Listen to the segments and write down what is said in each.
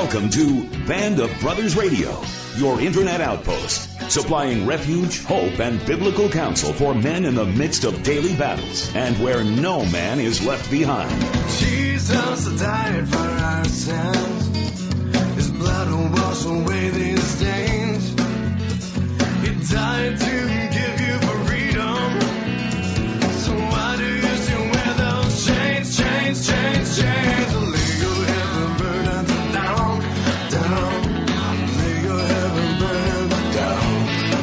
Welcome to Band of Brothers Radio, your internet outpost, supplying refuge, hope, and biblical counsel for men in the midst of daily battles, and where no man is left behind. Jesus died for our sins. His blood will wash away these stains. He died to give you freedom. So why do you still wear those chains, chains, chains, chains? Lay your heavy burdens down, down. Lay your heavy burdens down.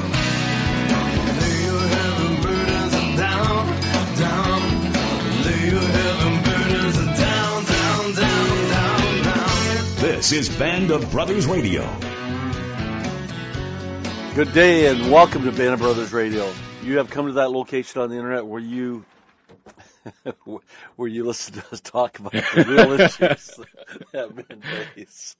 Lay your heavy burdens down, down. Lay your heavy burdens down, down, down, down, down. This is Band of Brothers Radio. Good day and welcome to Band of Brothers Radio. You have come to that location on the internet where you listen to us talk about the real issues that men face.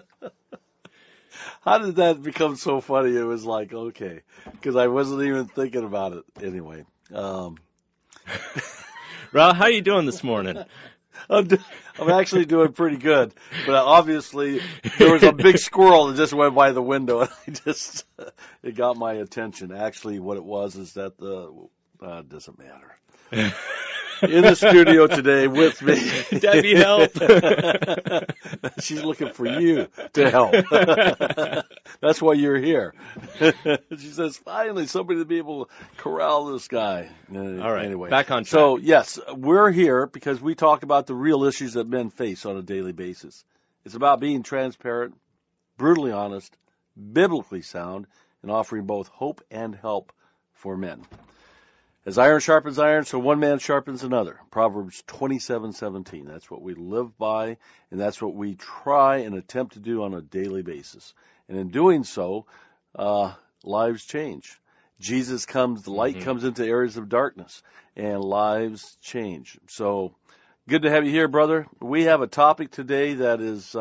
How did that become so funny? It was like, okay, because I wasn't even thinking about it anyway. Ral, how you doing this morning? I'm actually doing pretty good, but obviously there was a big squirrel that just went by the window, and it got my attention. Actually, what it was is that it doesn't matter. In the studio today with me, Debbie, help! She's looking for you to help. That's why you're here. She says, finally, somebody to be able to corral this guy. All right, anyway, back on track. So, yes, we're here because we talk about the real issues that men face on a daily basis. It's about being transparent, brutally honest, biblically sound, and offering both hope and help for men. As iron sharpens iron, so one man sharpens another. Proverbs 27:17. That's what we live by, and that's what we try and attempt to do on a daily basis. And in doing so, lives change. Jesus comes, the light comes into areas of darkness, and lives change. So, good to have you here, brother. We have a topic today that is,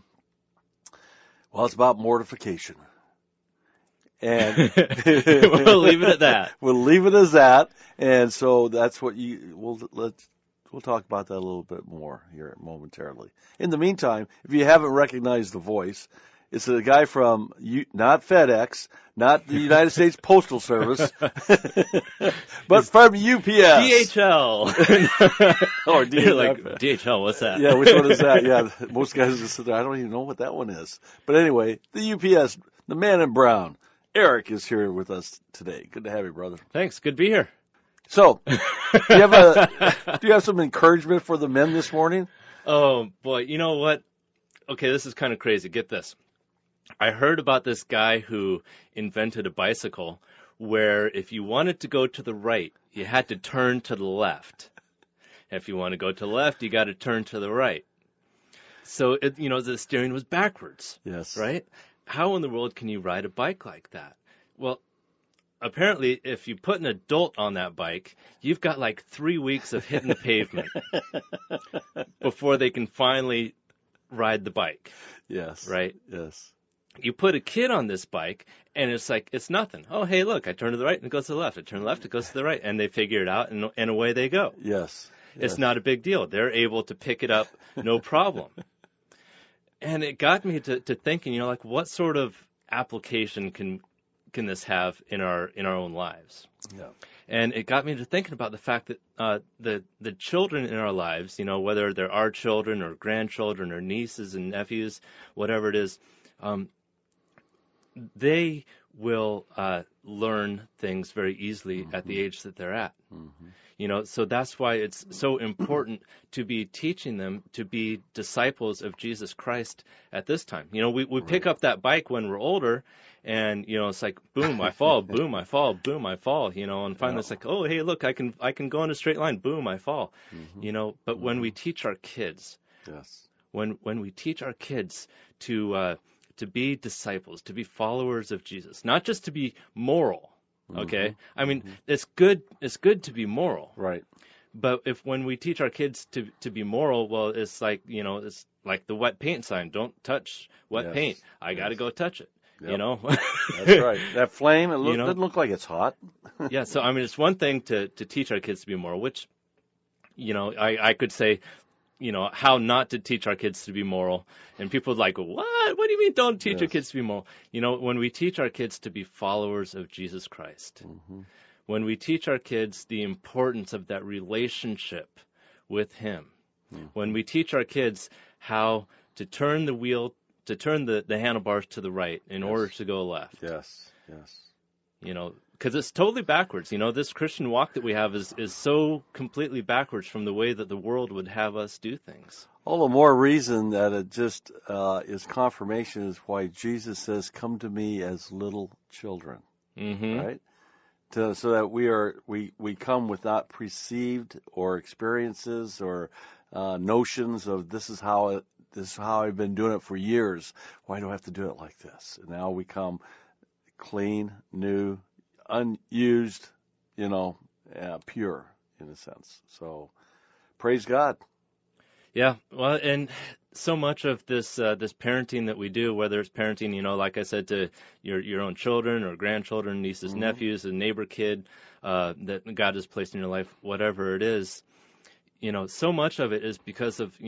it's about mortification. And we'll leave it at that. We'll leave it as that. And so that's what we'll talk about that a little bit more here momentarily. In the meantime, if you haven't recognized the voice, it's a guy from not FedEx, not the United States Postal Service, but from UPS. DHL. Or DHL. You're like, DHL, what's that? Yeah, which one is that? Yeah, most guys just sit there, I don't even know what that one is. But anyway, the UPS, the man in brown, Eric is here with us today. Good to have you, brother. Thanks. Good to be here. So, do you have some encouragement for the men this morning? Oh, boy. You know what? Okay, this is kind of crazy. Get this. I heard about this guy who invented a bicycle where if you wanted to go to the right, you had to turn to the left. If you want to go to the left, you got to turn to the right. So, the steering was backwards. Yes. Right? How in the world can you ride a bike like that? Well, apparently, if you put an adult on that bike, you've got like 3 weeks of hitting the pavement before they can finally ride the bike. Yes. Right? Yes. You put a kid on this bike, and it's like, it's nothing. Oh, hey, look, I turn to the right, and it goes to the left. I turn to the left, it goes to the right. And they figure it out, and away they go. Yes. It's not a big deal. They're able to pick it up, no problem. And it got me to thinking, what sort of application can this have in our own lives? Yeah. And it got me to thinking about the fact that the children in our lives, whether they're our children or grandchildren or nieces and nephews, whatever it is, they will learn things very easily at the age that they're at. Mm-hmm. So that's why it's so important to be teaching them to be disciples of Jesus Christ at this time. We pick up that bike when we're older, and it's like boom, I fall, boom, I fall, boom, I fall. And finally it's like, oh, hey, look, I can go in a straight line, boom, I fall. Mm-hmm. But when we teach our kids, yes, when we teach our kids to be disciples, to be followers of Jesus, not just to be moral. Okay, I mean, it's good to be moral, right? But when we teach our kids to be moral, well, it's like it's like the wet paint sign. Don't touch wet paint. I got to go touch it. Yep. That's right. That flame, it doesn't look like it's hot. Yeah. So I mean, it's one thing to teach our kids to be moral, which I could say how not to teach our kids to be moral. And people are like, what? What do you mean don't teach your kids to be moral? When we teach our kids to be followers of Jesus Christ, when we teach our kids the importance of that relationship with him, when we teach our kids how to turn the wheel, to turn the handlebars to the right in order to go left. Yes. Because it's totally backwards. This Christian walk that we have is so completely backwards from the way that the world would have us do things. All the more reason that it just is confirmation is why Jesus says, "Come to me as little children," right? So that we come with not perceived or experiences or notions of this is how I've been doing it for years. Why do I have to do it like this? And now we come clean, new, unused, pure in a sense. So praise God. Yeah, well, and so much of this parenting that we do, whether it's parenting, like I said, to your own children or grandchildren, nieces, nephews, a neighbor kid that God has placed in your life, whatever it is, so much of it is because of,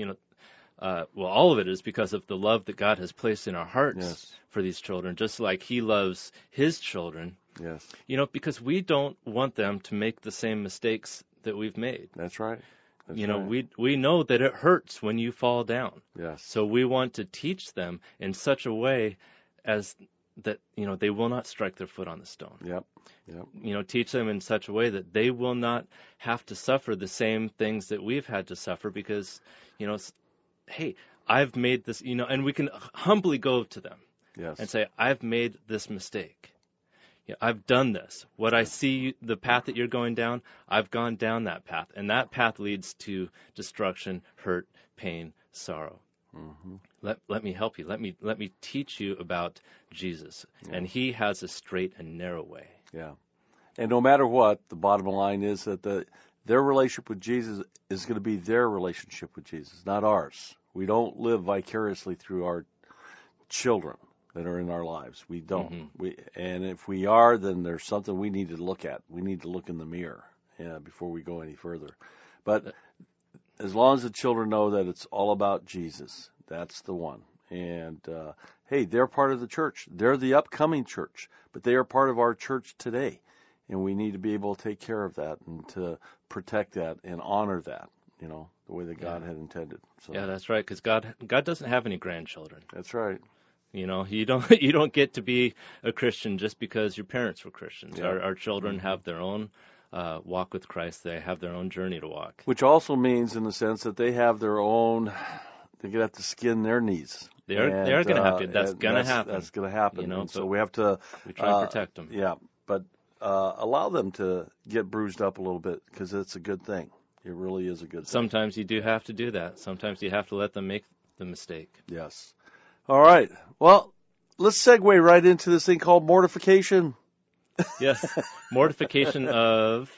all of it is because of the love that God has placed in our hearts for these children, just like he loves his children. Yes. Because we don't want them to make the same mistakes that we've made. That's right. We know that it hurts when you fall down. Yes. So we want to teach them in such a way as that, they will not strike their foot on the stone. Yep. Teach them in such a way that they will not have to suffer the same things that we've had to suffer because, hey, I've made this, and we can humbly go to them and say, I've made this mistake. I've done this. What I see, the path that you're going down, I've gone down that path. And that path leads to destruction, hurt, pain, sorrow. Let me help you. Let me teach you about Jesus. And he has a straight and narrow way. Yeah. And no matter what, the bottom line is that their relationship with Jesus is going to be their relationship with Jesus, not ours. We don't live vicariously through our children that are in our lives. We don't. And if we are, then there's something we need to look at. We need to look in the mirror before we go any further. But as long as the children know that it's all about Jesus, that's the one. And, hey, they're part of the church. They're the upcoming church, but they are part of our church today. And we need to be able to take care of that and to protect that and honor that, the way that God had intended. So. Yeah, that's right, because God doesn't have any grandchildren. That's right. You don't get to be a Christian just because your parents were Christians. Yeah. Our children have their own walk with Christ. They have their own journey to walk. Which also means, in the sense that they have their own, they're going to have to skin their knees. They are going to have to. That's going to happen. That's going to happen. And so we have to. We try to protect them. Yeah, but allow them to get bruised up a little bit because it's a good thing. It really is a good thing. Sometimes you do have to do that. Sometimes you have to let them make the mistake. Yes. All right. Well, let's segue right into this thing called mortification. Yes. Mortification of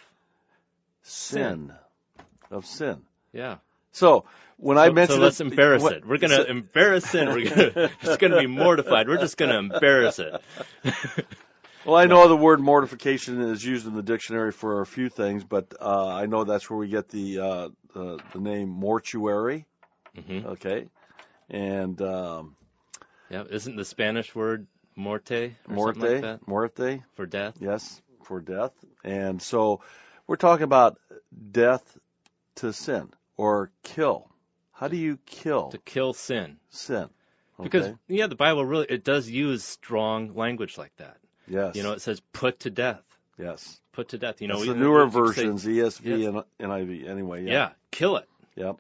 sin. Of sin. Yeah. So when I mentioned, so let's embarrass it. We're going to embarrass sin. It's going to be mortified. We're just going to embarrass it. Well, I know the word mortification is used in the dictionary for a few things, but I know that's where we get the name mortuary. Okay. And yeah, isn't the Spanish word muerte or something like that? Muerte. For death? Yes, for death. And so we're talking about death to sin or kill. How do you kill? To kill sin. Sin. Okay. Because, the Bible really, it does use strong language like that. Yes. It says put to death. Yes. Put to death. It's the newer versions, ESV and NIV. Anyway, yeah, kill it. Yep.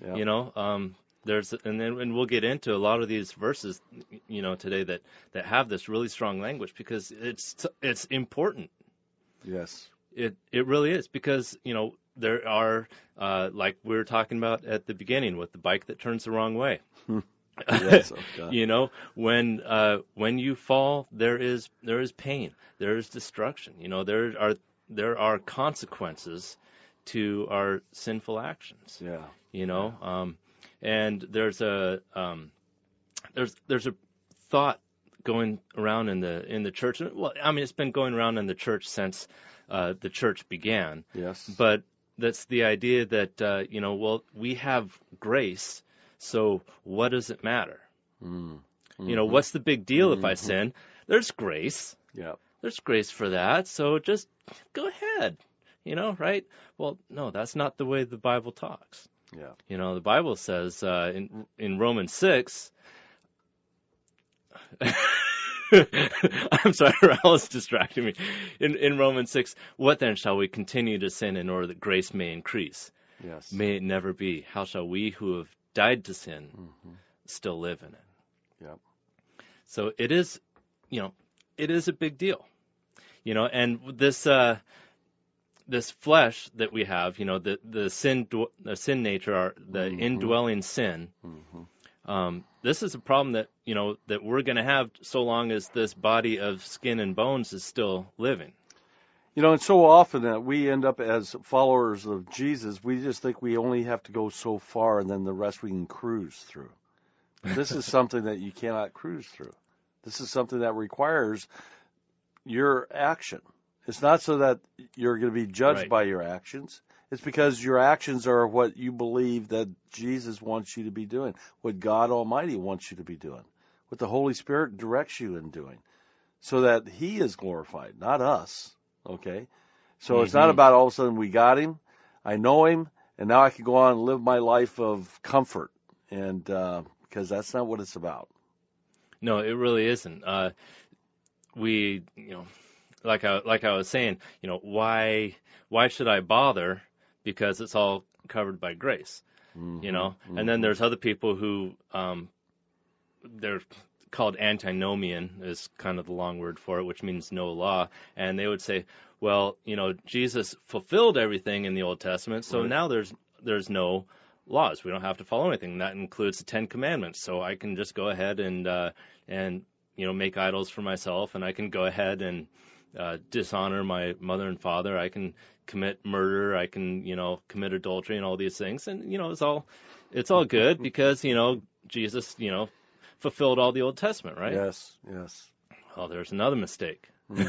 And we'll get into a lot of these verses, today that have this really strong language because it's important. Yes. It really is because, there are, like we were talking about at the beginning with the bike that turns the wrong way. Yes, oh God. When you fall, there is pain, there is destruction. There are consequences to our sinful actions. Yeah. And there's a thought going around in the church. Well, I mean, it's been going around in the church since the church began. Yes. But that's the idea that well, we have grace, so what does it matter? What's the big deal if I sin? There's grace. Yeah. There's grace for that, so just go ahead. Right? Well, no, that's not the way the Bible talks. Yeah. The Bible says in Romans 6. I'm sorry, Raul's distracting me. In Romans 6, what then shall we continue to sin in order that grace may increase? Yes. May it never be. How shall we who have died to sin still live in it? Yep. So it is, it is a big deal. And this flesh that we have, the sin nature, the indwelling sin. This is a problem that that we're going to have so long as this body of skin and bones is still living. And so often that we end up as followers of Jesus, we just think we only have to go so far and then the rest we can cruise through. But this is something that you cannot cruise through. This is something that requires your action. It's not so that you're going to be judged by your actions. It's because your actions are what you believe that Jesus wants you to be doing, what God Almighty wants you to be doing, what the Holy Spirit directs you in doing, so that He is glorified, not us. Okay? So it's not about all of a sudden we got Him, I know Him, and now I can go on and live my life of comfort, and because that's not what it's about. No, it really isn't. We, like I was saying, why should I bother? Because it's all covered by grace, And then there's other people who, they're called antinomian, is kind of the long word for it, which means no law. And they would say, well, Jesus fulfilled everything in the Old Testament, so now there's no laws. We don't have to follow anything. That includes the Ten Commandments. So I can just go ahead and make idols for myself, and I can go ahead and dishonor my mother and father. I can commit murder. I can, commit adultery and all these things. And, it's all good because, Jesus, fulfilled all the Old Testament, right? Yes. Oh, there's another mistake.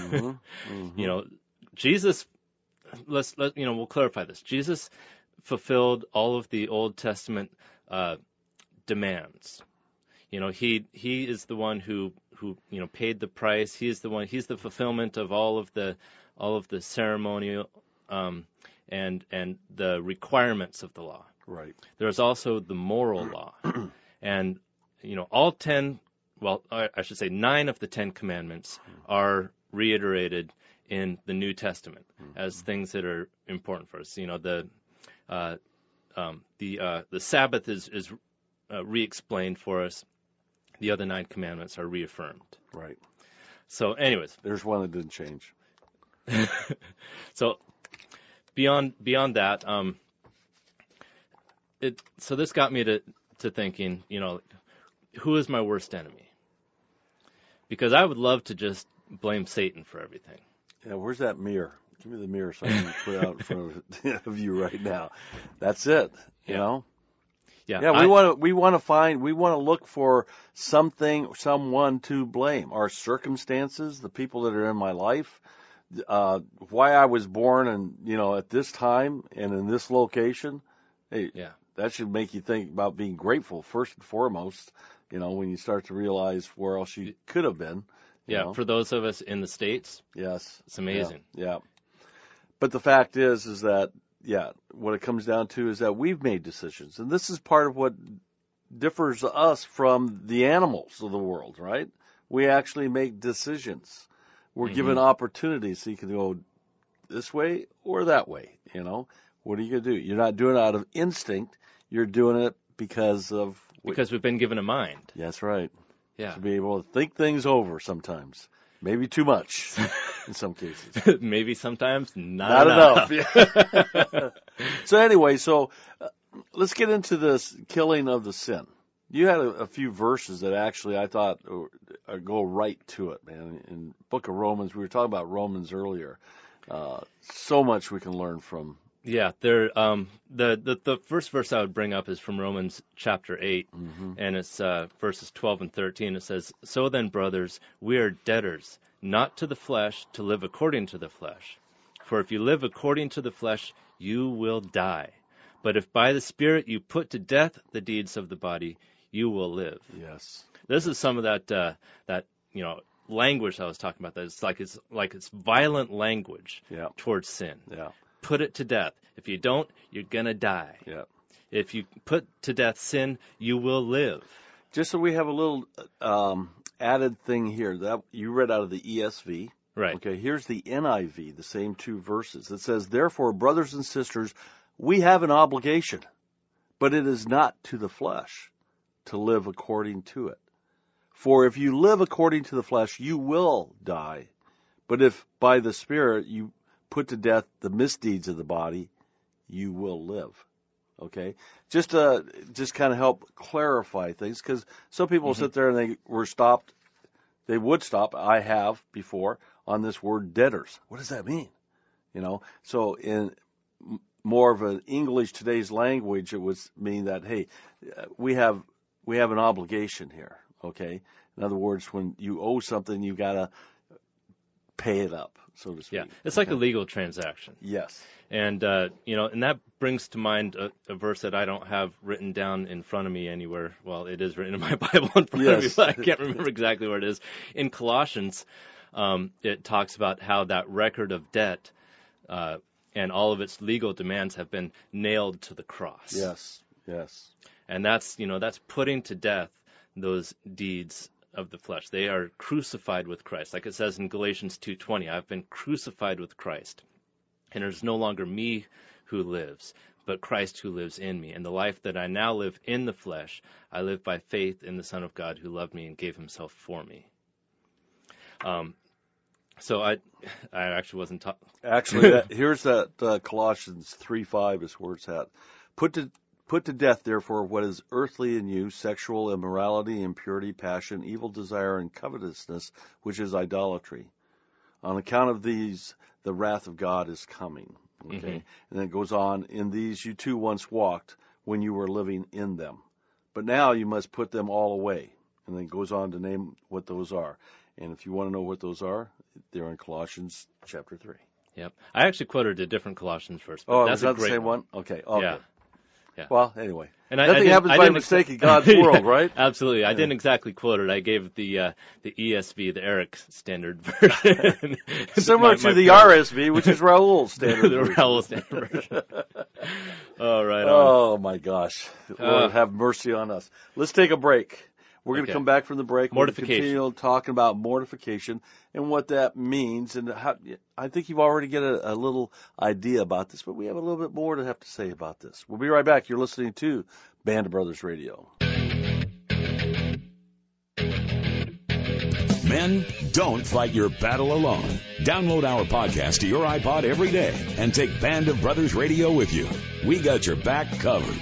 Jesus, we'll clarify this. Jesus fulfilled all of the Old Testament demands. He is the one who paid the price. He's the fulfillment of all of the ceremonial and the requirements of the law. Right. There's also the moral law. And all 10, well, I should say 9 of the 10 commandments are reiterated in the New Testament as things that are important for us. The Sabbath is re-explained for us. The other 9 commandments are reaffirmed. Right. So, anyways, there's one that didn't change. So, beyond that, so this got me to thinking, who is my worst enemy? Because I would love to just blame Satan for everything. Yeah, where's that mirror? Give me the mirror so I can put it out in front of you right now. That's it. You know. Yeah, we want to look for someone to blame. Our circumstances, the people that are in my life, why I was born and at this time and in this location. Hey, that should make you think about being grateful first and foremost. When you start to realize where else you could have been. Yeah, for those of us in the States, yes, it's amazing. Yeah. But the fact is that. Yeah, what it comes down to is that we've made decisions. And this is part of what differs us from the animals of the world, right? We actually make decisions. We're given opportunities, so you can go this way or that way, What are you going to do? You're not doing it out of instinct. You're doing it because we've been given a mind. That's right. Yeah. To be able to think things over sometimes. Maybe too much in some cases. Maybe sometimes not enough. Yeah. So anyway, let's get into this killing of the sin. You had a few verses that actually I thought go right to it, man. In Book of Romans, we were talking about Romans earlier. So much we can learn from. Yeah, the first verse I would bring up is from Romans chapter 8, and it's verses 12 and 13. It says, "So then, brothers, we are debtors, not to the flesh, to live according to the flesh. For if you live according to the flesh, you will die. But if by the Spirit you put to death the deeds of the body, you will live. Yes. This is some of that language I was talking about. That it's like violent language towards sin. Yeah. Put it to death. If you don't, you're gonna die. Yeah. If you put to death sin, you will live. Just so we have a little added thing here that you read out of the ESV. Right. Okay. Here's the NIV, the same 2 verses. It says, "Therefore, brothers and sisters, we have an obligation, but it is not to the flesh to live according to it. For if you live according to the flesh, you will die. But if by the Spirit you put to death the misdeeds of the body, you will live." Okay? Just kind of help clarify things, because some people sit there and they would stop, I have before, on this word debtors. What does that mean? So in more of an English today's language, it would mean that, hey, we have an obligation here. Okay? In other words, when you owe something, you got to pay it up, so to speak. Yeah, it's like a legal transaction. Yes. And, and that brings to mind a verse that I don't have written down in front of me anywhere. Well, it is written in my Bible in front of me, but I can't remember exactly where it is. In Colossians, it talks about how that record of debt and all of its legal demands have been nailed to the cross. Yes, yes. And that's putting to death those deeds of the flesh. They are crucified with Christ. Like it says in Galatians 2:20, I've been crucified with Christ. And it is no longer me who lives, but Christ who lives in me. And the life that I now live in the flesh, I live by faith in the Son of God who loved me and gave himself for me. So I actually wasn't talking. Actually, here's that Colossians 3:5 is where it's at. Put to death, therefore, what is earthly in you, sexual immorality, impurity, passion, evil desire, and covetousness, which is idolatry. On account of these, the wrath of God is coming. Okay? And then it goes on, in these you too once walked when you were living in them. But now you must put them all away. And then it goes on to name what those are. And if you want to know what those are, they're in Colossians chapter 3. Yep. I actually quoted a different Colossians verse. But Oh, that's is that a great the same one? Okay. Yeah. Yeah. Well, anyway. And Nothing happens by mistake in God's world, right? Absolutely. I didn't exactly quote it. I gave the ESV, the Eric Standard Version. Similar to the RSV, which is Raoul's standard the version. Raoul Standard Version. Oh, right on. Oh, my gosh. Lord, have mercy on us. Let's take a break. We're going to come back from the break. Mortification. We're going to continue talking about mortification and what that means. And how, I think you've already got a little idea about this, but we have a little bit more to have to say about this. We'll be right back. You're listening to Band of Brothers Radio. Men, don't fight your battle alone. Download our podcast to your iPod every day and take Band of Brothers Radio with you. We got your back covered.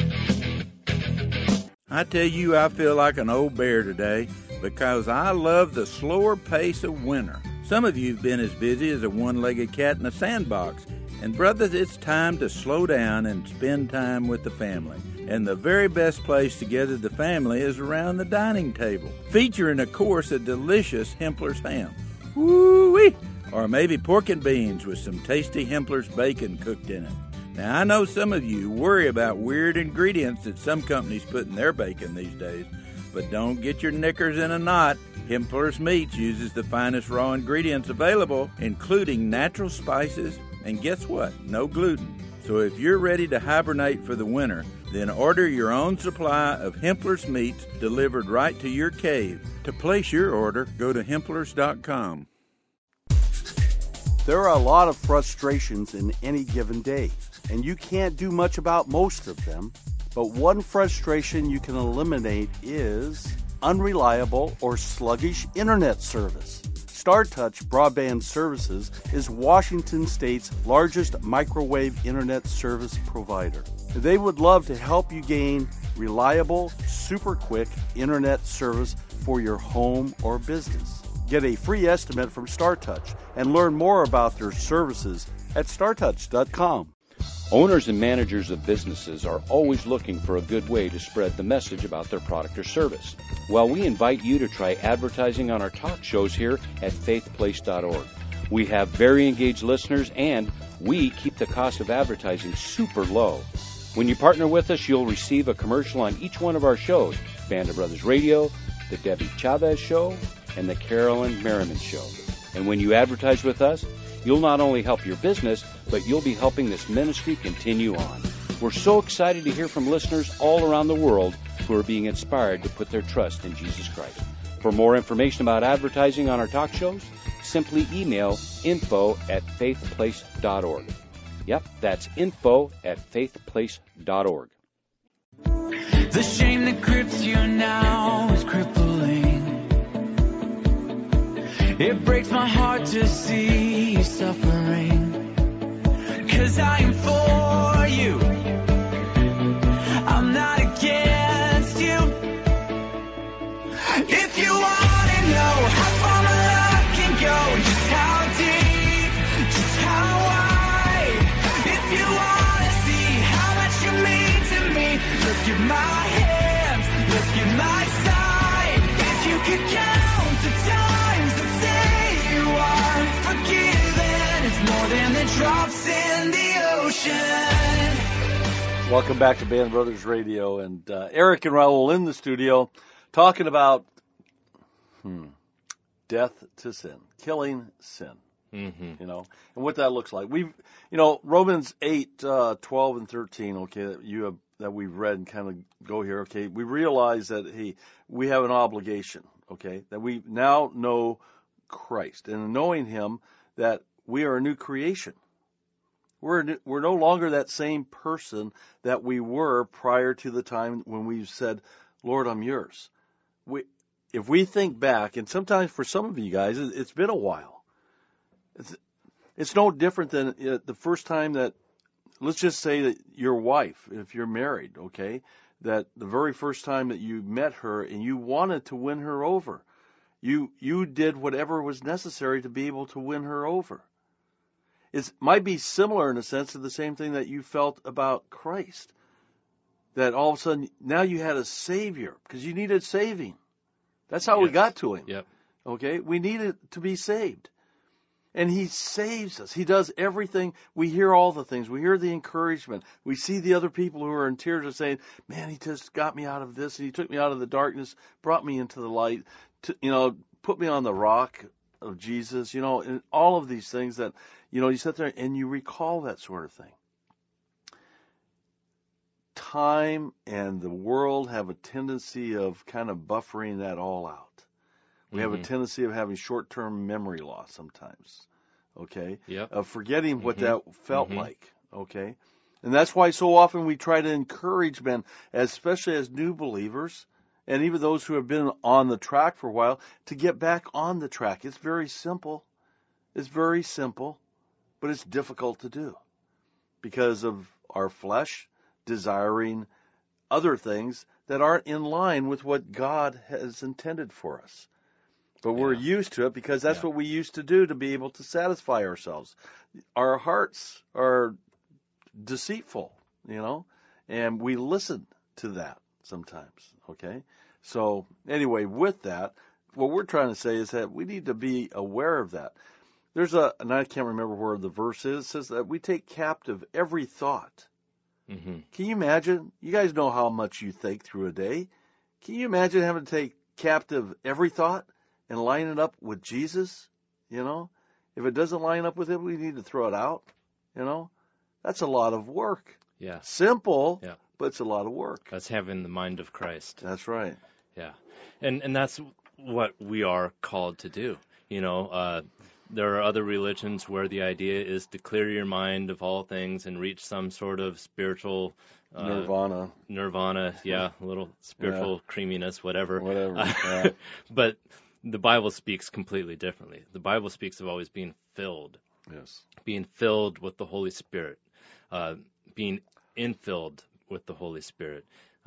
I tell you, I feel like an old bear today because I love the slower pace of winter. Some of you have been as busy as a one-legged cat in a sandbox. And brothers, it's time to slow down and spend time with the family. And the very best place to gather the family is around the dining table, featuring, of course, a delicious Hempler's ham. Woo-wee! Or maybe pork and beans with some tasty Hempler's bacon cooked in it. Now, I know some of you worry about weird ingredients that some companies put in their bacon these days, but don't get your knickers in a knot. Hempler's Meats uses the finest raw ingredients available, including natural spices, and guess what? No gluten. So if you're ready to hibernate for the winter, then order your own supply of Hempler's Meats delivered right to your cave. To place your order, go to Hemplers.com. There are a lot of frustrations in any given day, and you can't do much about most of them. But one frustration you can eliminate is unreliable or sluggish internet service. StarTouch Broadband Services is Washington State's largest microwave internet service provider. They would love to help you gain reliable, super quick internet service for your home or business. Get a free estimate from StarTouch and learn more about their services at StarTouch.com. Owners and managers of businesses are always looking for a good way to spread the message about their product or service. Well, we invite you to try advertising on our talk shows here at faithplace.org. We have very engaged listeners, and we keep the cost of advertising super low. When you partner with us, you'll receive a commercial on each one of our shows, Band of Brothers Radio, The Debbie Chavez Show, and The Carolyn Merriman Show. And when you advertise with us, you'll not only help your business, but you'll be helping this ministry continue on. We're so excited to hear from listeners all around the world who are being inspired to put their trust in Jesus Christ. For more information about advertising on our talk shows, simply email info@faithplace.org. Yep, that's info@faithplace.org. The shame that grips you now is crippling. It breaks my heart to see you suffering. 'Cause I am for you. I'm not against you. If you want to know how far my love can go, just how deep, just how wide. If you want to see how much you mean to me, look at my hands, look at my side. If you could count the times that say you are forgiven, it's more than the drops in the ocean. Welcome back to Band Brothers Radio, and Eric and Raul in the studio talking about death to sin, killing sin, and what that looks like. We've, Romans 8, 12 and 13, okay, that we've read and kind of go here, okay, we realize that, we have an obligation, okay, that we now know Christ, and knowing him, that we are a new creation. We're no longer that same person that we were prior to the time when we said, Lord, I'm yours. If we think back, and sometimes for some of you guys, it's been a while. It's no different than the first time that, let's just say that your wife, if you're married, okay, that the very first time that you met her and you wanted to win her over, you did whatever was necessary to be able to win her over. It might be similar in a sense to the same thing that you felt about Christ. That all of a sudden, now you had a Savior, because you needed saving. That's how we got to him. Yep. Okay? We needed to be saved. And he saves us. He does everything. We hear all the things. We hear the encouragement. We see the other people who are in tears are saying, man, he just got me out of this, and he took me out of the darkness, brought me into the light, put me on the rock of Jesus, and all of these things that, you sit there and you recall that sort of thing. Time and the world have a tendency of kind of buffering that all out. We have a tendency of having short-term memory loss sometimes, okay? Yep. Of forgetting what that felt like, okay? And that's why so often we try to encourage men, especially as new believers, and even those who have been on the track for a while, to get back on the track. It's very simple. It's very simple, but it's difficult to do because of our flesh desiring other things that aren't in line with what God has intended for us. But we're used to it because that's what we used to do to be able to satisfy ourselves. Our hearts are deceitful, and we listen to that sometimes, okay? So anyway, with that, what we're trying to say is that we need to be aware of that. There's and I can't remember where the verse is, it says that we take captive every thought. Can you imagine? You guys know how much you think through a day. Can you imagine having to take captive every thought and line it up with Jesus? If it doesn't line up with him, we need to throw it out. That's a lot of work. Yeah. Simple, but it's a lot of work. That's having the mind of Christ. That's right. Yeah. And that's what we are called to do. There are other religions where the idea is to clear your mind of all things and reach some sort of spiritual Nirvana, a little spiritual creaminess, whatever. Yeah. But the Bible speaks completely differently. The Bible speaks of always being filled. Yes. Being filled with the Holy Spirit. Being infilled with the Holy Spirit.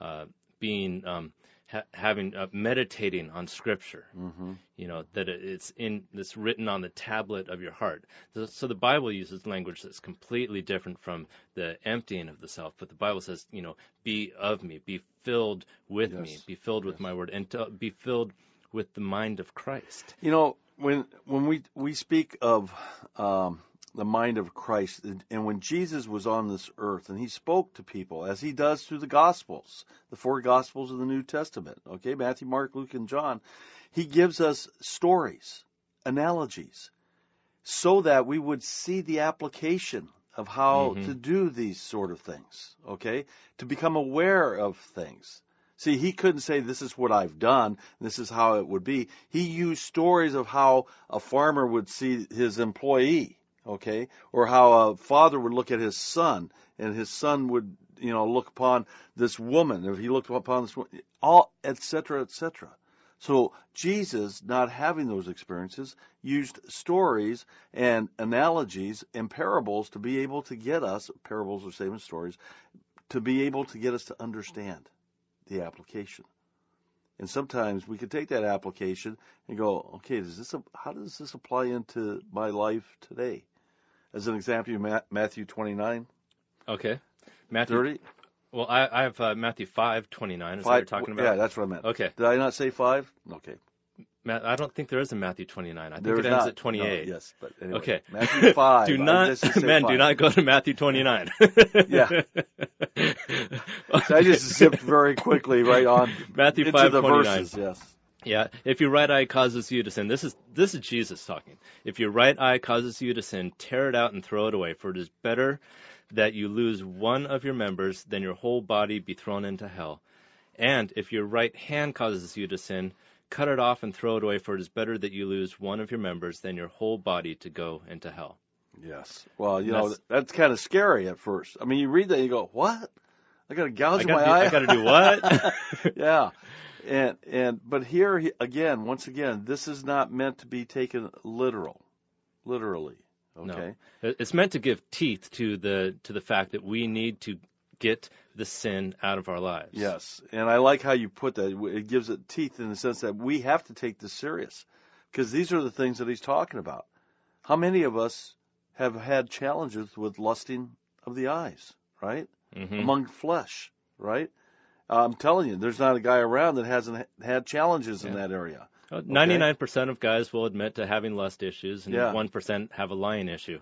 Meditating on Scripture, that it's written on the tablet of your heart. So the Bible uses language that's completely different from the emptying of the self. But the Bible says, be of me, be filled with me, be filled with my word, and to be filled with the mind of Christ. When we we speak of the mind of Christ, and when Jesus was on this earth and he spoke to people as he does through the Gospels, the 4 Gospels of the New Testament, okay, Matthew, Mark, Luke, and John, he gives us stories, analogies, so that we would see the application of how to do these sort of things, okay, to become aware of things. See, he couldn't say, this is what I've done, this is how it would be. He used stories of how a farmer would see his employee, okay, or how a father would look at his son, and his son would, look upon this woman, if he looked upon this woman, all, et cetera, et cetera. So Jesus, not having those experiences, used stories and analogies and parables to be able to get us, parables are same as stories, to be able to get us to understand the application. And sometimes we could take that application and go, okay, how does this apply into my life today? As an example, Matthew 29. Okay. Matthew 30. Well, I have Matthew 5:29. Is that what you're talking about? Yeah, that's what I meant. Okay. Did I not say 5? Okay. I don't think there is a Matthew 29. I think There's it ends not. at 28. No, yes, but anyway. Okay. Matthew 5. Do not go to Matthew 29. Yeah. So I just zipped very quickly right on Matthew into 5:29. the verses. Yes. Yeah, if your right eye causes you to sin, this is Jesus talking. If your right eye causes you to sin, tear it out and throw it away, for it is better that you lose one of your members than your whole body be thrown into hell. And if your right hand causes you to sin, cut it off and throw it away, for it is better that you lose one of your members than your whole body to go into hell. Yes. Well, that's kind of scary at first. I mean, you read that and you go, what? I got to gouge my eye? I got to do what? Yeah. But here again, once again, this is not meant to be taken literally. Okay. No. It's meant to give teeth to the fact that we need to get the sin out of our lives. Yes, and I like how you put that. It gives it teeth in the sense that we have to take this serious, because these are the things that he's talking about. How many of us have had challenges with lusting of the eyes, right? Among flesh, right? I'm telling you, there's not a guy around that hasn't had challenges in that area. 99% of guys will admit to having lust issues, and 1% have a lying issue.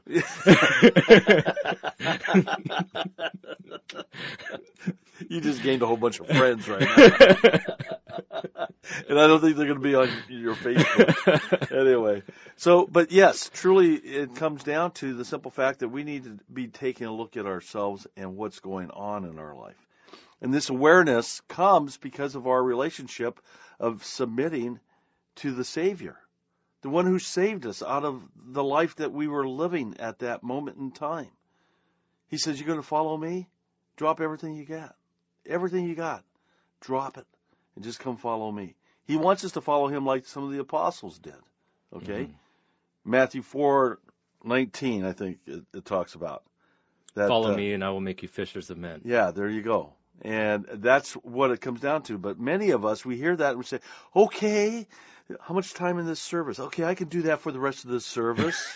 You just gained a whole bunch of friends right now. And I don't think they're going to be on your Facebook. Anyway. But yes, truly it comes down to the simple fact that we need to be taking a look at ourselves and what's going on in our life. And this awareness comes because of our relationship of submitting to the Savior, the one who saved us out of the life that we were living at that moment in time. He says, you're going to follow me? Drop everything you got. Everything you got. Drop it and just come follow me. He wants us to follow him like some of the apostles did. Okay? Matthew 4:19, I think it talks about. That, follow me and I will make you fishers of men. Yeah, there you go. And that's what it comes down to. But many of us, we hear that and we say, okay, how much time in this service? Okay, I can do that for the rest of this service,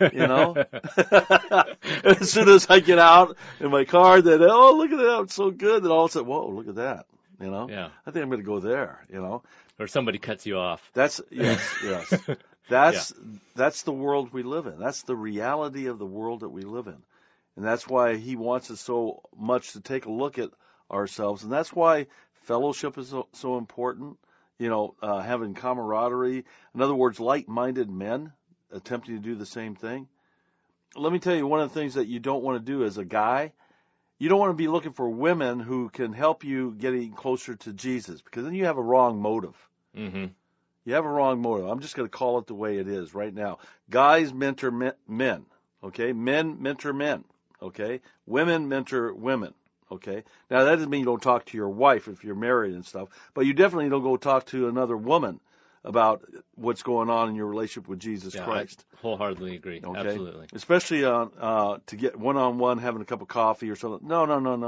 As soon as I get out in my car, then, oh, look at that, it's so good. Then all of a sudden, whoa, look at that, Yeah. I think I'm going to go there, Or somebody cuts you off. That's, yes. That's the world we live in. That's the reality of the world that we live in. And that's why he wants us so much to take a look at ourselves. And that's why fellowship is so important, having camaraderie. In other words, like-minded men attempting to do the same thing. Let me tell you, one of the things that you don't want to do as a guy, you don't want to be looking for women who can help you getting closer to Jesus, because then you have a wrong motive. Mm-hmm. You have a wrong motive. I'm just going to call it the way it is right now. Guys mentor men, okay? Men mentor men, okay? Women mentor women. Okay. Now, that doesn't mean you don't talk to your wife if you're married and stuff, but you definitely don't go talk to another woman about what's going on in your relationship with Jesus Christ. I wholeheartly agree. Okay? Absolutely. Especially to get one-on-one, having a cup of coffee or something. No.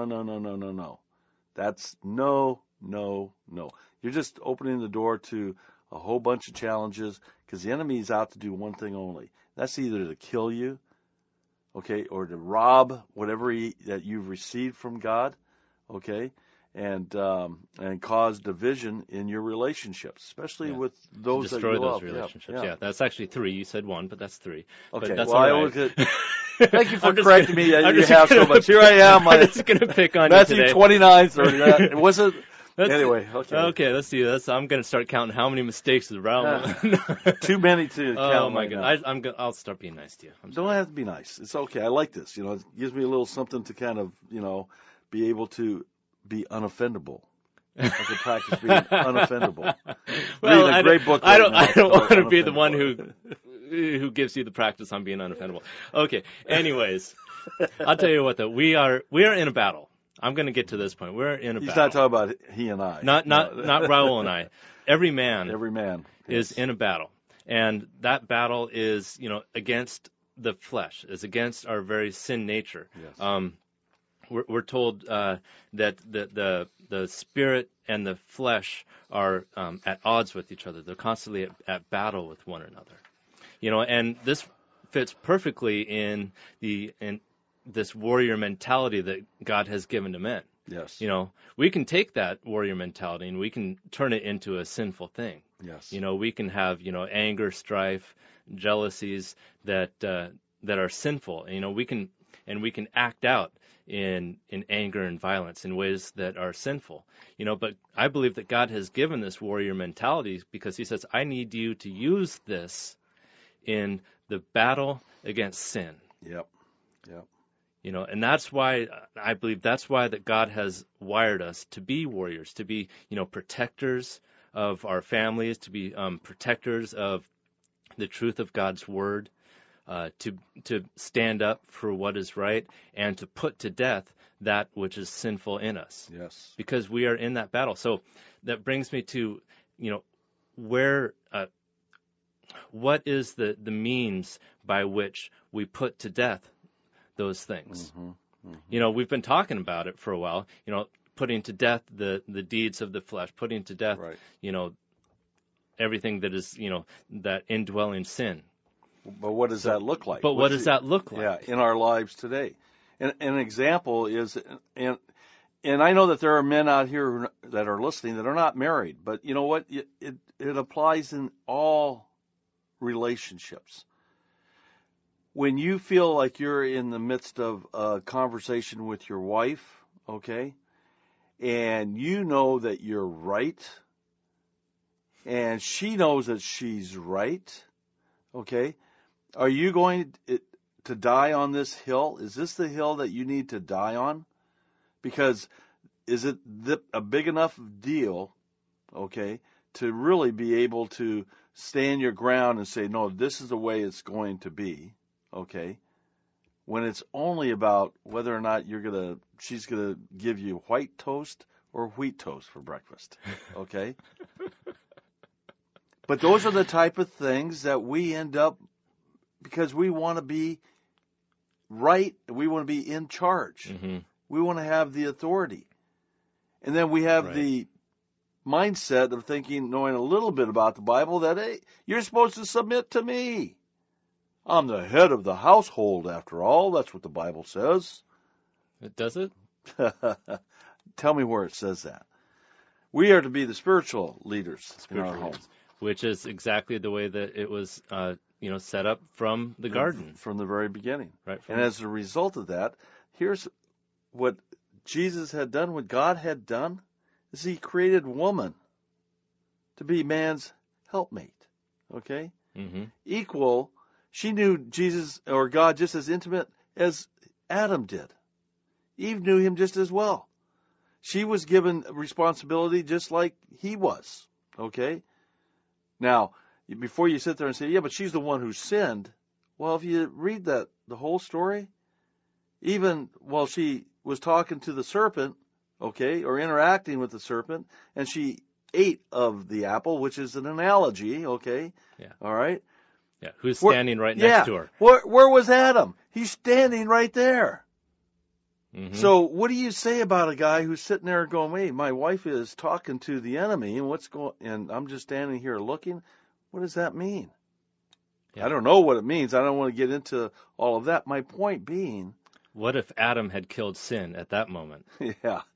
That's no. You're just opening the door to a whole bunch of challenges, because the enemy is out to do one thing only. That's either to kill you, okay, or to rob whatever that you've received from God, okay? and cause division in your relationships, especially with those that you destroy love. those relationships. Yeah. That's actually 3. You said 1, but that's 3. Okay. But that's well, all right. Thank you for I'm just correcting gonna- me. I'm You just have so gonna- much. Here I am. I'm just going to pick on Matthew you today. 29:30. Was it? That's- Anyway, okay. Okay, let's see. I'm going to start counting how many mistakes is around. Too many to count. Oh my right God! now. I'll start being nice to you. Don't have to be nice. It's okay. I like this. It gives me a little something to kind of, be able to be unoffendable. I can practice being unoffendable. Well, Reading a great book. I right don't. now. I don't It's want to called be the one Unoffendable. who gives you the practice on being unoffendable. Okay. Anyways, I'll tell you what though. We are in a battle. I'm going to get to this point. We're in a He's battle. not talking about he and I. Not Raul and I. Every man Yes. is in a battle, and that battle is against the flesh, is against our very sin nature. Yes. We're told that the spirit and the flesh are at odds with each other. They're constantly at battle with one another. And this fits perfectly in this warrior mentality that God has given to men. Yes. We can take that warrior mentality and we can turn it into a sinful thing. Yes. We can have, anger, strife, jealousies that are sinful. We can act out in anger and violence in ways that are sinful. But I believe that God has given this warrior mentality because he says, I need you to use this in the battle against sin. Yep. And that's why I believe that God has wired us to be warriors, to be, protectors of our families, to be protectors of the truth of God's word, to stand up for what is right, and to put to death that which is sinful in us. Yes. Because we are in that battle. So that brings me to, what is the means by which we put to death those things. We've been talking about it for a while, putting to death the deeds of the flesh, putting to death, right. Everything that is, that indwelling sin. But what does that look like? But what does that look like? Yeah, in our lives today. And an example is, and I know that there are men out here that are listening that are not married, but you know what? It applies in all relationships. When you feel like you're in the midst of a conversation with your wife, okay, and you know that you're right, and she knows that she's right, okay, are you going to die on this hill? Is this the hill that you need to die on? Because is it a big enough deal, okay, to really be able to stand your ground and say, no, this is the way it's going to be? Okay, when it's only about whether or not she's gonna give you white toast or wheat toast for breakfast. Okay, but those are the type of things that we end up because we want to be right. We want to be in charge. Mm-hmm. We want to have the authority, and then we have the mindset of thinking, knowing a little bit about the Bible, that hey, you're supposed to submit to me. I'm the head of the household, after all. That's what the Bible says. Does it? Tell me where it says that. We are to be the spiritual leaders in our home. Which is exactly the way that it was, set up from the garden. From the very beginning. Right. And as a result of that, here's what Jesus had done, what God had done, is he created woman to be man's helpmate. Okay? Mm-hmm. Equal. She knew Jesus or God just as intimate as Adam did. Eve knew him just as well. She was given responsibility just like he was. Okay? Now, before you sit there and say, yeah, but she's the one who sinned. Well, if you read the whole story, even while she was talking to the serpent, okay, or interacting with the serpent, and she ate of the apple, which is an analogy, okay? Yeah. All right? Yeah, who's standing right next to her? Where was Adam? He's standing right there. Mm-hmm. So what do you say about a guy who's sitting there going, hey, my wife is talking to the enemy, and I'm just standing here looking? What does that mean? Yeah. I don't know what it means. I don't want to get into all of that. My point being, what if Adam had killed sin at that moment? Yeah.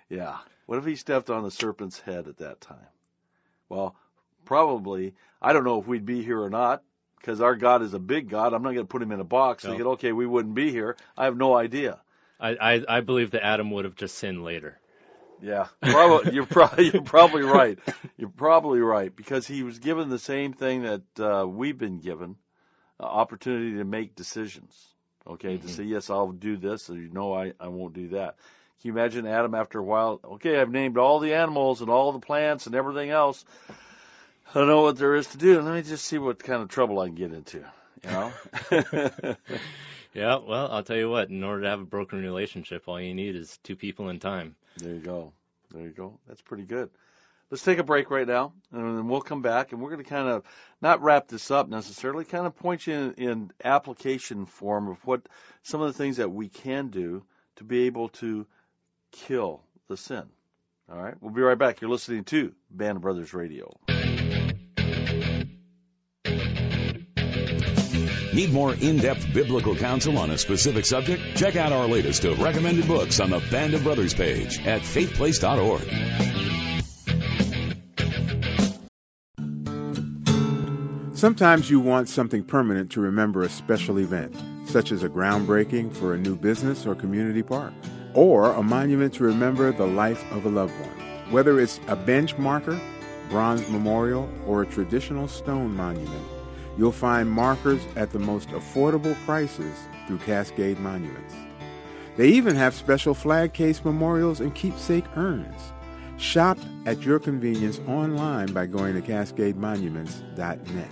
Yeah. What if he stepped on the serpent's head at that time? Well, probably, I don't know if we'd be here or not, because our God is a big God. I'm not going to put him in a box thinking, okay, we wouldn't be here. I have no idea. I believe that Adam would have just sinned later. Yeah, you're probably right. You're probably right, because he was given the same thing that we've been given, opportunity to make decisions. Okay, to say, yes, I'll do this, or no, I won't do that. Can you imagine Adam after a while? Okay, I've named all the animals and all the plants and everything else. I don't know what there is to do. Let me just see what kind of trouble I can get into, you know? Yeah, well, I'll tell you what. In order to have a broken relationship, all you need is two people and time. There you go. That's pretty good. Let's take a break right now, and then we'll come back, and we're going to kind of not wrap this up necessarily, kind of point you in application form of what some of the things that we can do to be able to kill the sin. All right? We'll be right back. You're listening to Band of Brothers Radio. Need more in-depth biblical counsel on a specific subject? Check out our latest of recommended books on the Band of Brothers page at faithplace.org. Sometimes you want something permanent to remember a special event, such as a groundbreaking for a new business or community park, or a monument to remember the life of a loved one. Whether it's a bench marker, bronze memorial, or a traditional stone monument, you'll find markers at the most affordable prices through Cascade Monuments. They even have special flag case memorials and keepsake urns. Shop at your convenience online by going to CascadeMonuments.net.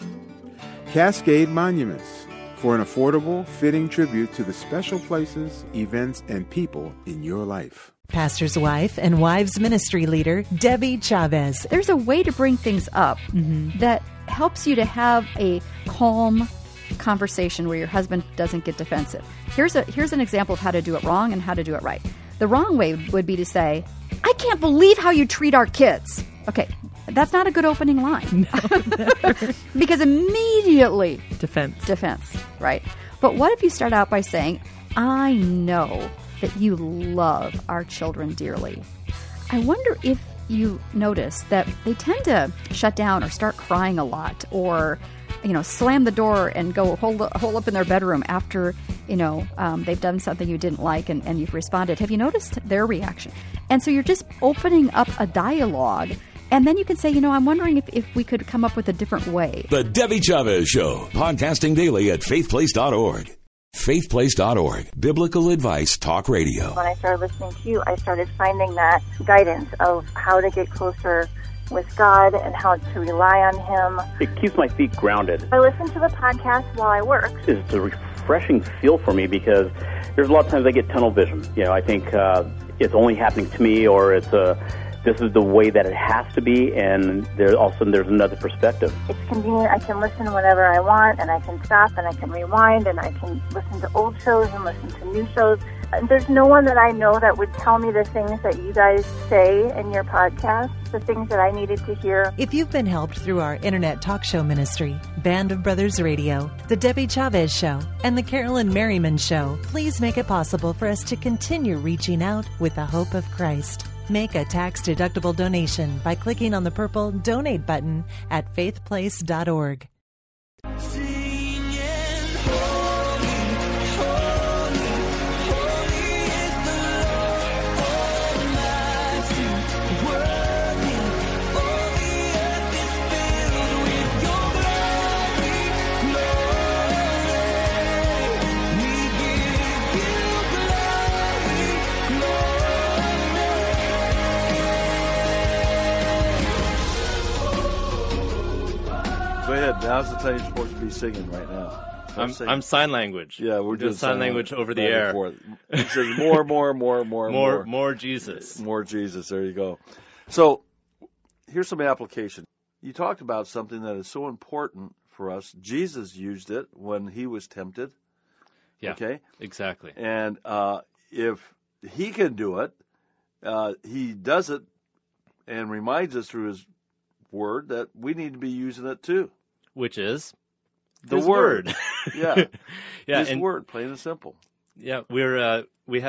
Cascade Monuments, for an affordable, fitting tribute to the special places, events, and people in your life. Pastor's wife and wives ministry leader, Debbie Chavez. There's a way to bring things up that helps you to have a calm conversation where your husband doesn't get defensive. Here's an example of how to do it wrong and how to do it right. The wrong way would be to say, I can't believe how you treat our kids. Okay, that's not a good opening line. No, because immediately defense, right? But what if you start out by saying, I know that you love our children dearly. I wonder if you notice that they tend to shut down or start crying a lot, or slam the door and go hole up in their bedroom after they've done something you didn't like and you've responded. Have you noticed their reaction? And so you're just opening up a dialogue, and then you can say, I'm wondering if we could come up with a different way. The Debbie Chavez Show, podcasting daily at faithplace.org. faithplace.org, biblical advice talk radio. When I started listening to you, I started finding that guidance of how to get closer with God and how to rely on Him. It keeps my feet grounded. I listen to the podcast while I work. It's a refreshing feel for me because there's a lot of times I get tunnel vision. I think it's only happening to me, or this is the way that it has to be, and all of a sudden there's another perspective. It's convenient. I can listen whenever I want, and I can stop, and I can rewind, and I can listen to old shows and listen to new shows. There's no one that I know that would tell me the things that you guys say in your podcast, the things that I needed to hear. If you've been helped through our internet talk show ministry, Band of Brothers Radio, The Debbie Chavez Show, and The Carolyn Merriman Show, please make it possible for us to continue reaching out with the hope of Christ. Make a tax-deductible donation by clicking on the purple Donate button at faithplace.org. Go ahead. Now's the time you're supposed to be singing right now. I'm sign language. Yeah, we're doing sign language over the air. It says more Jesus. More Jesus. There you go. So here's some application. You talked about something that is so important for us. Jesus used it when he was tempted. Yeah. Okay. Exactly. And if he can do it, he does it and reminds us through his word that we need to be using it too. Which is the word. Yeah. Yeah. His word, plain and simple. Yeah. We have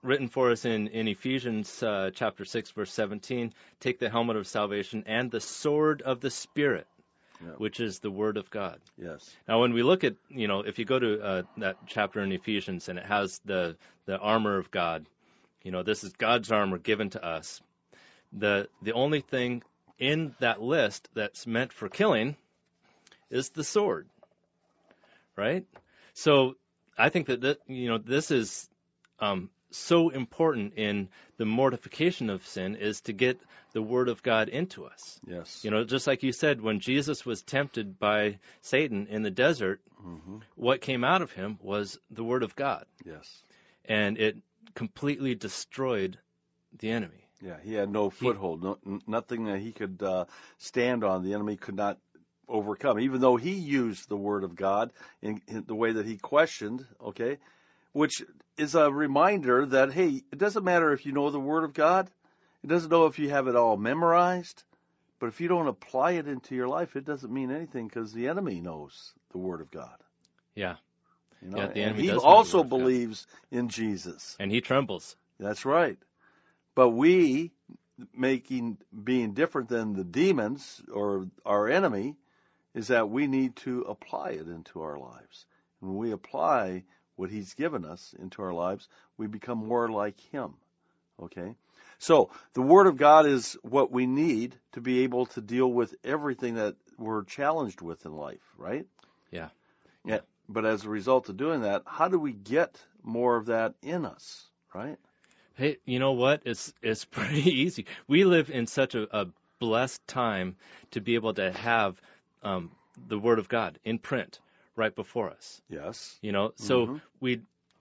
written for us in Ephesians chapter 6, verse 17, take the helmet of salvation and the sword of the Spirit, which is the Word of God. Yes. Now, when we look at, if you go to that chapter in Ephesians and it has the armor of God, this is God's armor given to us. The only thing in that list that's meant for killing is the sword, right? So I think that this is so important in the mortification of sin, is to get the Word of God into us. Yes. Just like you said, when Jesus was tempted by Satan in the desert, what came out of him was the Word of God. Yes. And it completely destroyed the enemy. Yeah, he had no foothold, nothing that he could stand on. The enemy could not overcome, even though he used the Word of God in the way that he questioned, okay, which is a reminder that, hey, it doesn't matter if you know the Word of God. It doesn't know if you have it all memorized. But if you don't apply it into your life, it doesn't mean anything, because the enemy knows the Word of God. Yeah. The enemy he does also believes in Jesus. And he trembles. That's right. But we, being different than the demons or our enemy, is that we need to apply it into our lives. When we apply what he's given us into our lives, we become more like him. Okay? So the Word of God is what we need to be able to deal with everything that we're challenged with in life, right? Yeah. Yeah. But as a result of doing that, how do we get more of that in us, right? Hey, you know what? It's pretty easy. We live in such a blessed time to be able to have the Word of God in print right before us. Yes. So we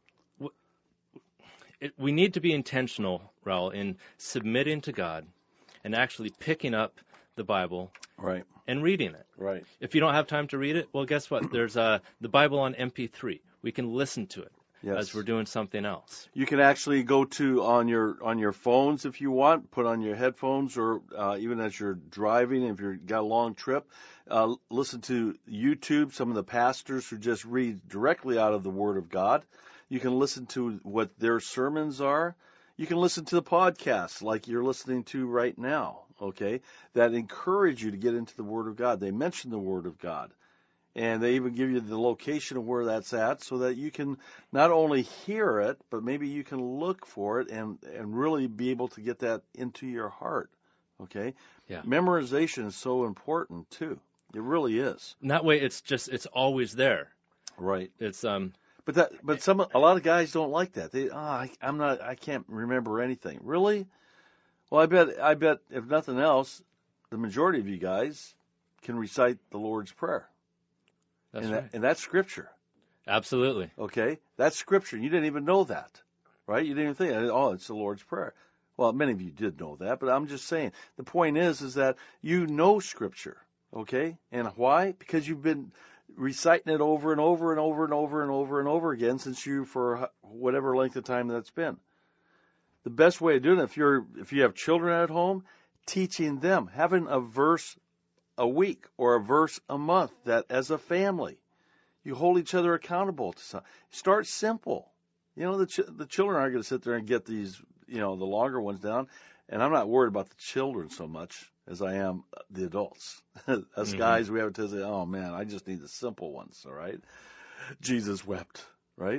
need to be intentional, Raul, in submitting to God and actually picking up the Bible, right, and reading it. Right. If you don't have time to read it, well, guess what? There's the Bible on MP3. We can listen to it. Yes. As we're doing something else. You can actually go to on your phones if you want, put on your headphones, or even as you're driving, if you've got a long trip, listen to YouTube, some of the pastors who just read directly out of the Word of God. You can listen to what their sermons are. You can listen to the podcasts like you're listening to right now, okay, that encourage you to get into the Word of God. They mention the Word of God. And they even give you the location of where that's at, so that you can not only hear it, but maybe you can look for it and really be able to get that into your heart. Okay? Yeah. Memorization is so important too. It really is. And that way, it's always there. Right. It's But a lot of guys don't like that. I can't remember anything. Really? Well, I bet if nothing else, the majority of you guys can recite the Lord's Prayer. That's right. And that's Scripture. Absolutely. Okay? That's Scripture. You didn't even know that, right? You didn't even think, oh, it's the Lord's Prayer. Well, many of you did know that, but I'm just saying, the point is that you know Scripture, okay? And why? Because you've been reciting it over and over and over and over and over and over again for whatever length of time that's been. The best way of doing it, if you have children at home, teaching them, having a verse a week or a verse a month, that as a family you hold each other accountable to something. Start simple. The children aren't going to sit there and get these, the longer ones down. And I'm not worried about the children so much as I am the adults. Us guys, we have to say, oh man, I just need the simple ones. All right. Jesus wept. Right.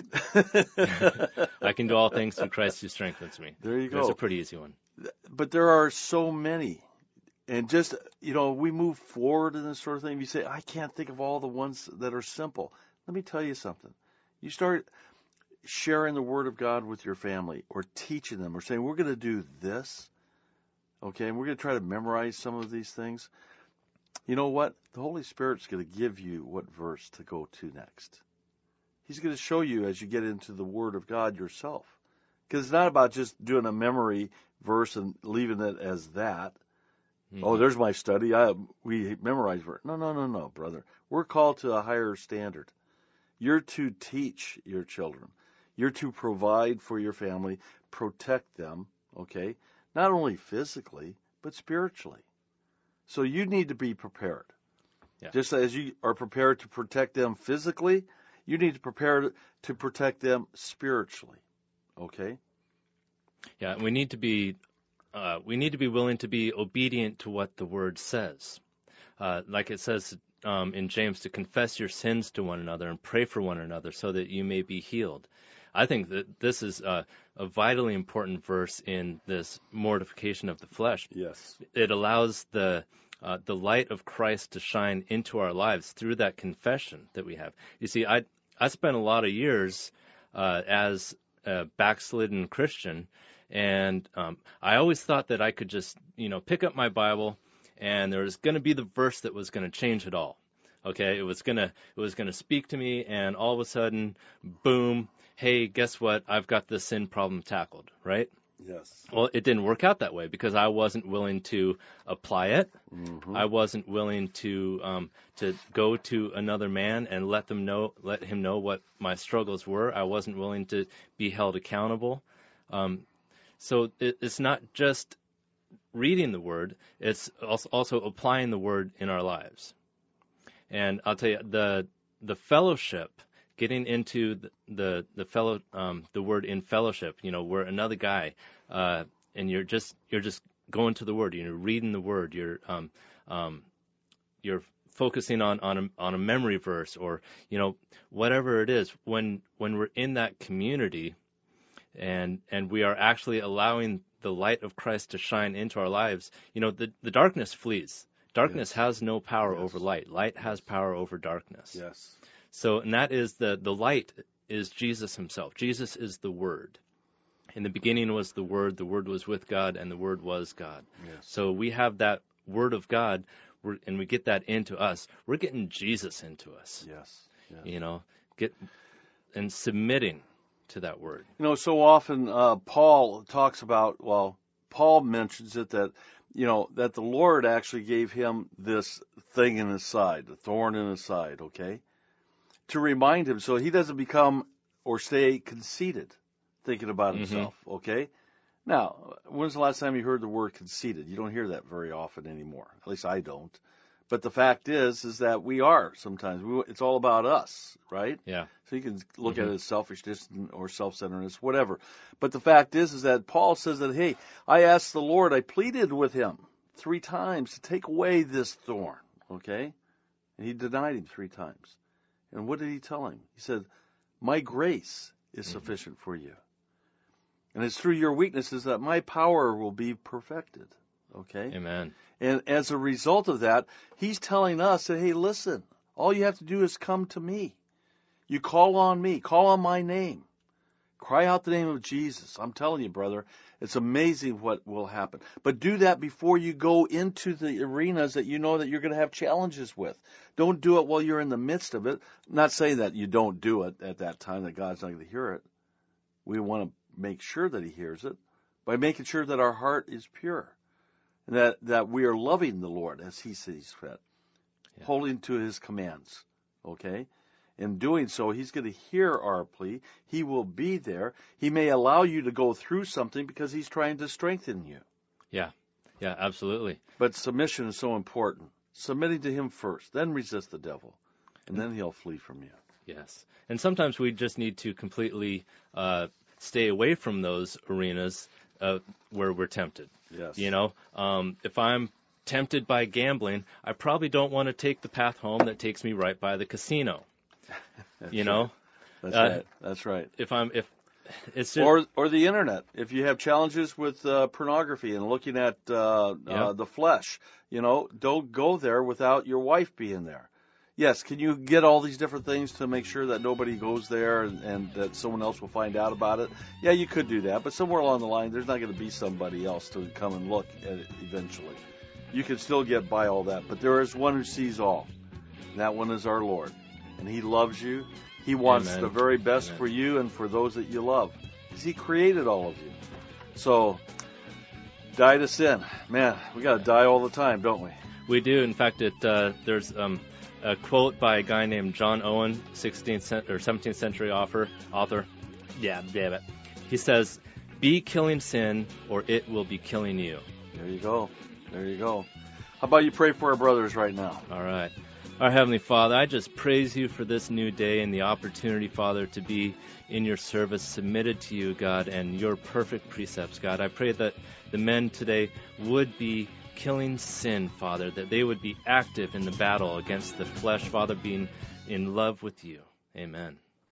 I can do all things through Christ who strengthens me. There you go. That's a pretty easy one. But there are so many. And just, we move forward in this sort of thing. You say, I can't think of all the ones that are simple. Let me tell you something. You start sharing the Word of God with your family, or teaching them, or saying, we're going to do this, okay, and we're going to try to memorize some of these things. You know what? The Holy Spirit's going to give you what verse to go to next. He's going to show you as you get into the Word of God yourself. Because it's not about just doing a memory verse and leaving it as that. Oh, there's my study. We memorize verse. No, brother. We're called to a higher standard. You're to teach your children. You're to provide for your family, protect them, okay? Not only physically, but spiritually. So you need to be prepared. Yeah. Just as you are prepared to protect them physically, you need to prepare to protect them spiritually, okay? Yeah, and we need to be willing to be obedient to what the Word says. Like it says in James, to confess your sins to one another and pray for one another so that you may be healed. I think that this is a vitally important verse in this mortification of the flesh. Yes. It allows the light of Christ to shine into our lives through that confession that we have. You see, I spent a lot of years as a backslidden Christian, and I always thought that I could just, pick up my Bible, and there was going to be the verse that was going to change it all. Okay, it was gonna speak to me, and all of a sudden, boom! Hey, guess what? I've got the sin problem tackled, right? Yes. Well, it didn't work out that way because I wasn't willing to apply it. Mm-hmm. I wasn't willing to go to another man and let him know what my struggles were. I wasn't willing to be held accountable. So it's not just reading the Word; it's also applying the Word in our lives. And I'll tell you, the fellowship, getting into the Word in fellowship, where another guy, and you're just going to the Word, you're reading the Word, you're focusing on a memory verse, or whatever it is. When we're in that community, and we are actually allowing the light of Christ to shine into our lives, the darkness flees. Darkness has no power over light. Light has power over darkness. Yes. So, and that is the light is Jesus himself. Jesus is the Word. In the beginning was the Word was with God, and the Word was God. Yes. So we have that Word of God, and we get that into us. We're getting Jesus into us. Yes. And submitting to that Word. So often Paul talks about, Paul mentions it that, that the Lord actually gave him this thing in his side, the thorn in his side, okay? To remind him so he doesn't become or stay conceited, thinking about himself, okay? Now, when's the last time you heard the word conceited? You don't hear that very often anymore. At least I don't. But the fact is that we are sometimes. It's all about us, right? Yeah. So you can look at it as selfishness or self-centeredness, whatever. But the fact is that Paul says that, hey, I asked the Lord, I pleaded with him 3 times to take away this thorn, okay? And he denied him 3 times. And what did he tell him? He said, my grace is sufficient for you. And it's through your weaknesses that my power will be perfected, okay? Amen. And as a result of that, he's telling us that, hey, listen, all you have to do is come to me. You call on me. Call on my name. Cry out the name of Jesus. I'm telling you, brother, it's amazing what will happen. But do that before you go into the arenas that you know that you're going to have challenges with. Don't do it while you're in the midst of it. Not saying that you don't do it at that time, that God's not going to hear it. We want to make sure that he hears it by making sure that our heart is pure. And that we are loving the Lord as he sees fit, holding to his commands, okay? In doing so, he's going to hear our plea. He will be there. He may allow you to go through something because he's trying to strengthen you. Yeah, absolutely. But submission is so important. Submitting to him first, then resist the devil, and then he'll flee from you. Yes. And sometimes we just need to completely stay away from those arenas where we're tempted. Yes. If I'm tempted by gambling, I probably don't want to take the path home that takes me right by the casino. That's right. If it's just, or the internet. If you have challenges with pornography and looking at the flesh, don't go there without your wife being there. Yes, can you get all these different things to make sure that nobody goes there and that someone else will find out about it? Yeah, you could do that, but somewhere along the line, there's not going to be somebody else to come and look at it eventually. You can still get by all that, but there is one who sees all, and that one is our Lord, and he loves you. He wants the very best for you and for those that you love, because he created all of you. So, die to sin. Man, we got to die all the time, don't we? We do. In fact, there's a quote by a guy named John Owen, 16th or 17th century author. Yeah, damn it. He says, "Be killing sin, or it will be killing you." There you go. How about you pray for our brothers right now? All right. Our Heavenly Father, I just praise you for this new day and the opportunity, Father, to be in your service, submitted to you, God, and your perfect precepts, God. I pray that the men today would be killing sin, Father, that they would be active in the battle against the flesh, Father, being in love with you. Amen.